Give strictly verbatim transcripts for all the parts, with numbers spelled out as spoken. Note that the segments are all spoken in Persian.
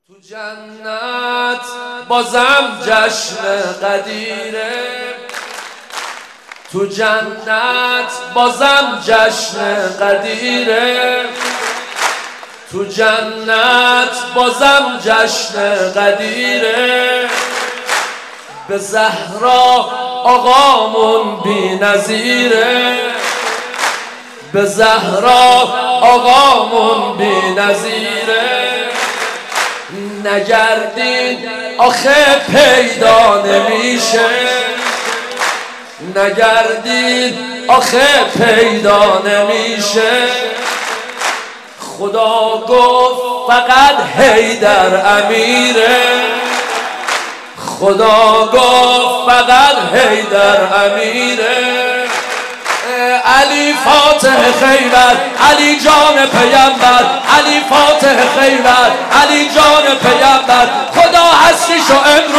تو جنت بازم جشن قدیره، تو جنت بازم جشن قدیره، تو جنت بازم جشن قدیره. به زهرا آقامون بی نظیره، به زهرا آقامون بی نظیره. نگردید آخه پیدا نمیشه، نگردید آخه پیدا نمیشه. خدا گفت فقط حیدر امیره، خدا گفت فقط حیدر امیره. علی فاتح خیبر، علی جان پیامبر، علی فاتح خیبر، علی جان پیامبر. خدا هستیشو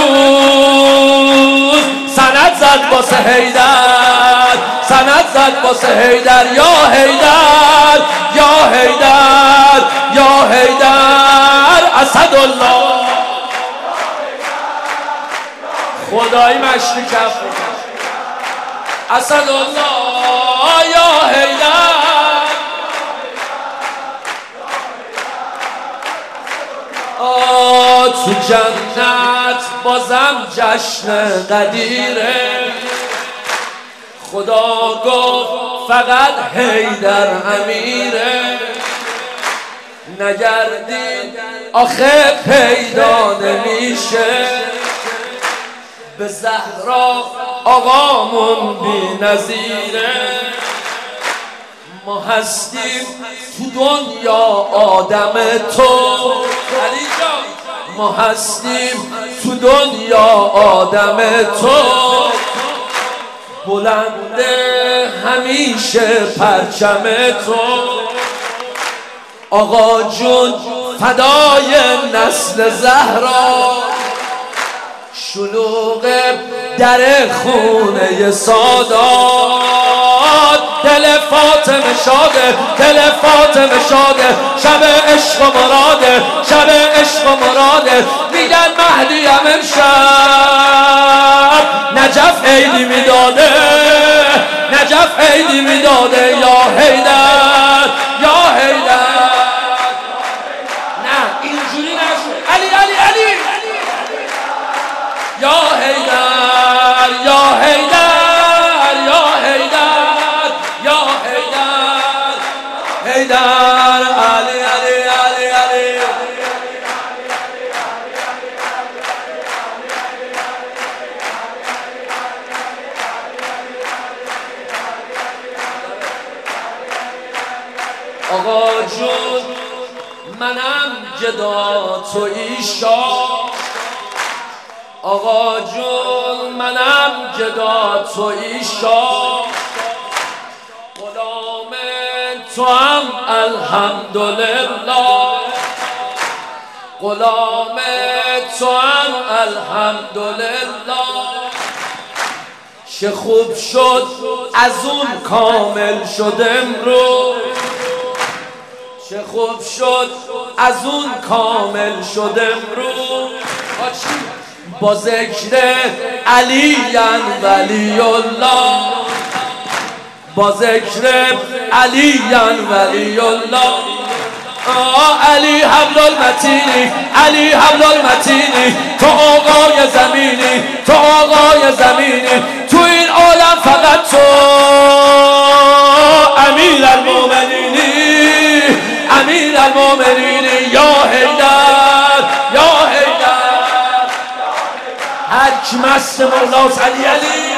امروز سند زد واسه حیدر، سند زد واسه حیدر. یا حیدر یا حیدر یا حیدر اسدالله. خدایی مشتی کف اسدالله یا حیدر. آه تو جنت بازم جشن قدیره، خدا گفت فقط حیدر امیره. نگردید آخه پیدا نمیشه، به زهرا آقامون بی نظیره. ما هستیم تو دنیا آدم تو علی جان، ما هستیم تو دنیا آدم تو. بلنده همیشه پرچم تو، آقا جون فدای نسل زهرا. شلوغ در خونه سادات، دل فاطمه شاده، دل فاطمه شاده. شب عشق و مراده، شب عشق و مراده. میگن مهدی هم امشب نجف عیدی میداده، نجف عیدی میداده. یا حیدر یا حیدر. نه اینجوری نشد. علی علی علی یا حیدر یا حیدر یا حیدر یا حیدر. حیدر علی علی علی علی. آقا جون منم جدا تو ایشا، آقا جون منم جدا تو ایشا. غلام تو هم الحمدلله، غلام تو هم الحمدلله. چه خوب شد از اون کامل شد امروز، چه خوب شد از اون کامل شد امروز. با ذکر علی ولی الله، با ذکر علی ولی الله. آه علی حبل المتینی، علی حبل المتینی. تو آقای زمینی، تو آقای زمینی. تو این عالم فقط تو امیر المومنینی، امیر المومنینی. یا حیدر یا حیدر. هر کی مست مولاست علی علی.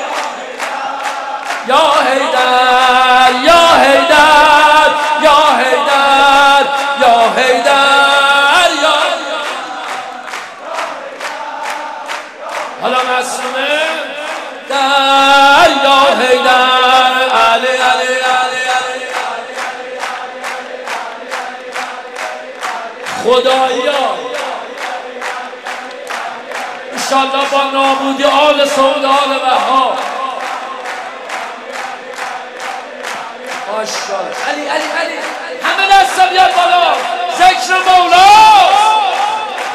یا حیدر یا حیدر یا حیدر یا حیدر یا. حالا مسلمه در یا حیدر علی علی علی علی. خدایا انشالله با نابودی آل سعود آل بها. ماشاءالله. علی علی علی همه دستا بیاد بالا. ذکر مولا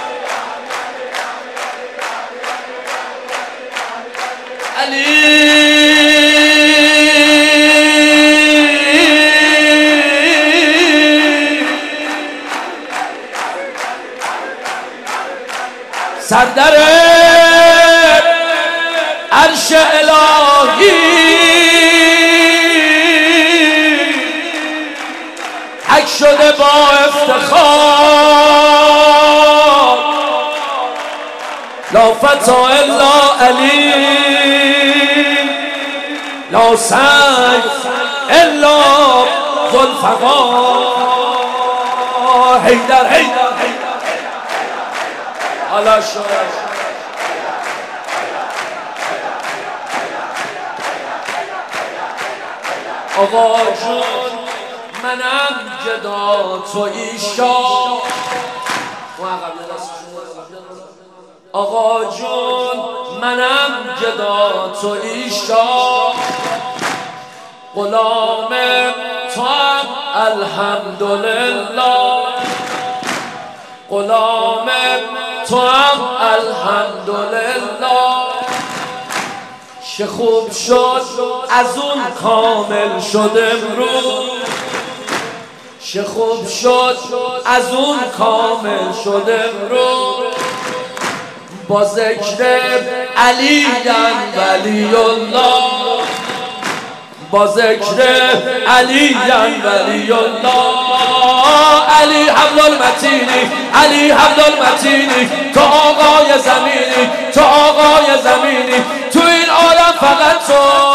سردر عرش الهی حک شده با افتخار لا فتا الا علی لا سنگ الا ذوالفقار حیدر حیدر حالا شد آقا جون منم جدا تو ایشا آقا جون منم جدا تو ایشا غلام تو هم الحمدلله غلام تو هم الحمدلله چه خوب شد از اون کامل شد امروز چه خوب شد از اون کامل شد امروز با ذکر علی ولی الله با ذکر علی ولی الله علی حبل المتینی علی حبل المتینی تو آقای زمینی تو آقای زمینی تو این عالم فقط تو